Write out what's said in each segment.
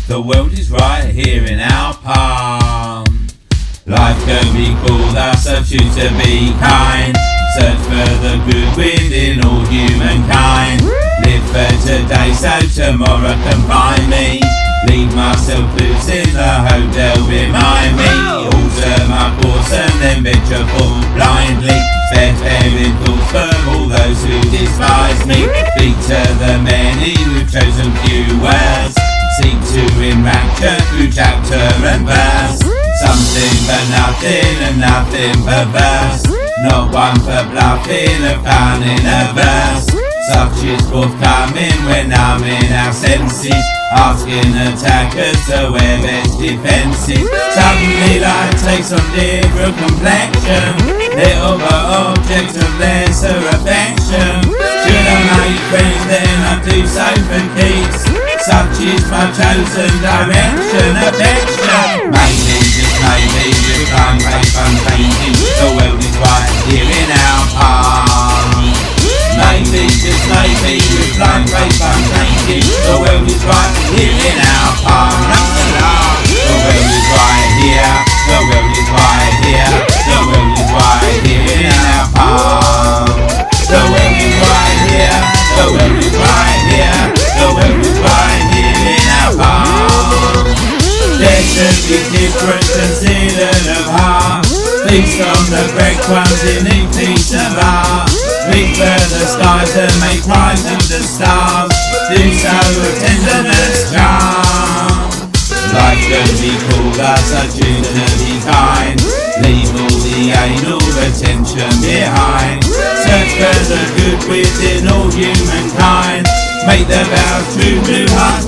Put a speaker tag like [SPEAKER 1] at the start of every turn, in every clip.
[SPEAKER 1] The world is right here in our palm. Life can be cruel, thus I choose to be kind. Search for the good within all humankind. Live for today so tomorrow can find me. Leave myself loose in the hotel, remind me. Alter my course and then venture forth blindly. Sparing thoughts for all those who despise me. Speak to the many who've chosen few words. Seek to enrapture through chapter and verse. Something for nothing and nothing for verse. Not one for bluffing or cunning a verse. Such is forthcoming when numbing our senses. Asking attackers to wear best defences. Suddenly life takes on different complexion. Little but objects of lesser affection. Should I make friends then I do so for keeps. Such is my chosen direction, affection. Maybe, just maybe, with blind faith unchanging, the world is right here in our palm. Maybe, just maybe, with blind faith unchanging, the world is right here in our palm. The world is right here, the world is right here, the world is right here in our palm. The world is right here, the world is right here, the world is right here in our palm. There should be different considered of heart. Feast on the breadcrumbs in each piece of art. Reach for the skies and make rise of the stars. Do so with tenderness, charm. Life can be cruel, thus I choose to be kind. Leave all the anal attention behind. Search for the good within all humankind. Make the vows true, blue hearts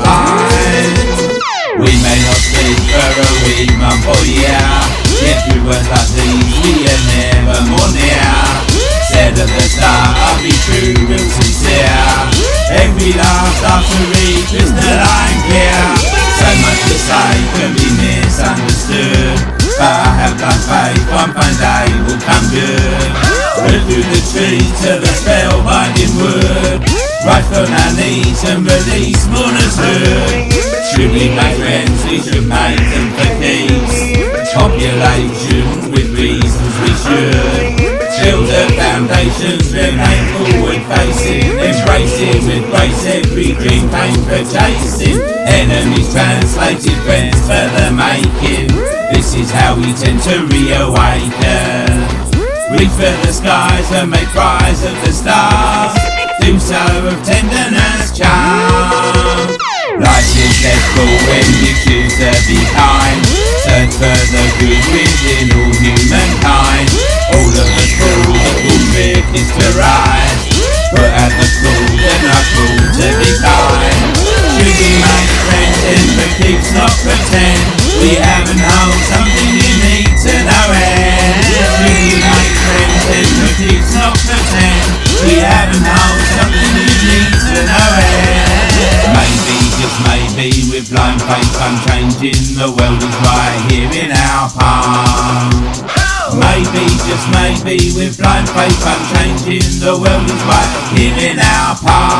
[SPEAKER 1] bind. We may not speak for a week, month or year, yet through words like these we are never more near. Said at the start I'll be true and sincere. Every last artery crystalline clear. So much to say can be misunderstood, but I have done faith one fine day will come good. Root through the trees to the spellbinding wood. Rise from our knees and release mourners hood. Should we make friends, we should make them for keeps. Population with reasons we should. Build the foundations, remain forward facing. Embracing with grace every dream pain for chasing. Enemies translated, friends for the making. This is how we tend to reawaken. Reach for the skies and make prize of the stars. Do so of tenderness, charm. Life is less cruel when you choose to be kind. Search for the good within all humankind. All of the cruel trick is to rise. Put at the cruel and not cruel to be kind. Should we make friends then for keeps not pretend? We haven't hold something you need to know it. Should we make friends then for keeps not pretend? We haven't hold something you need to know it. Maybe, just maybe, with blind faith unchanging, the world is right here in our palm. Maybe, just maybe, with blind faith unchanging, the world is right here in our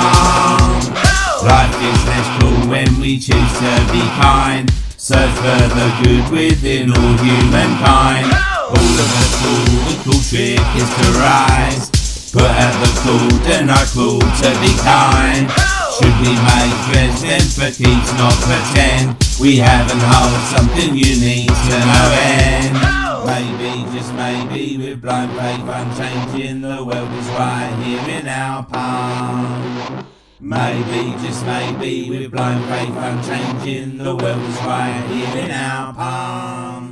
[SPEAKER 1] palm. Life is less cruel when we choose to be kind. Search for the good within all humankind. All of the cool trick is to rise. Put at the cool, deny cool to be kind. Should we make friends then for keeps not pretend? We haven't hold something you need to know end. Maybe, just maybe, with blind faith unchanging, the world is right here in our palm. Maybe, just maybe, with blind faith unchanging, the world is right here in our palm.